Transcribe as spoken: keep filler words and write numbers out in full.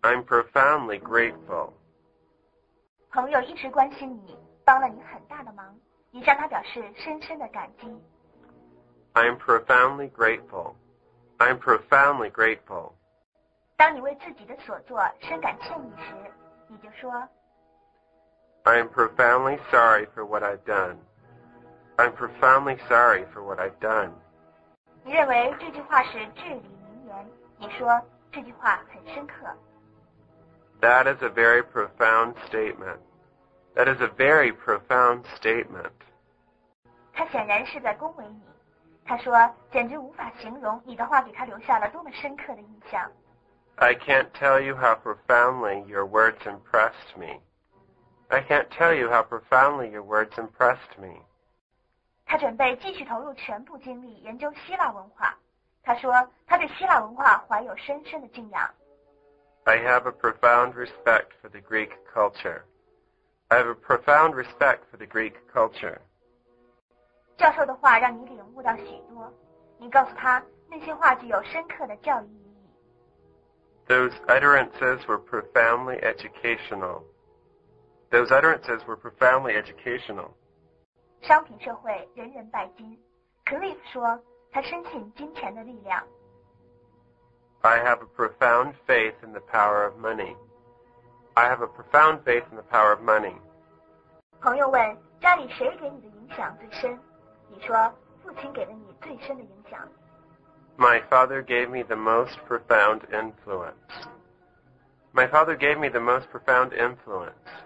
I'm profoundly grateful. 朋友一直关心你，帮了你很大的忙，你向他表示深深的感激。 I'm profoundly grateful. I'm profoundly grateful. 当你为自己的所作深感歉意时，你就说 I'm profoundly sorry for what I've done. I'm profoundly sorry for what I've done. 你认为这句话是至理名言，你说这句话很深刻。 That is a very profound statement. That is a very profound statement. 他显然是在恭维你。他说简直无法形容你的话给他留下了多么深刻的印象。 I can't tell you how profoundly your words impressed me. I can't tell you how profoundly your words impressed me. 他准备继续投入全部精力研究希腊文化。他说他对希腊文化怀有深深的敬仰。 I have a profound respect for the Greek culture. I have a profound respect for the Greek culture. 教授的话让你领悟到许多。你告诉他那些话具有深刻的教育意义。 Those utterances were profoundly educational. Those utterances were profoundly educational. 商品社会人人拜金。Cliff 说他深信金钱的力量。 I have a profound faith in the power of money. I have a profound faith in the power of money. 朋友问家里谁给你的影响最深？你说父亲给了你最深的影响。 My father gave me the most profound influence. My father gave me the most profound influence.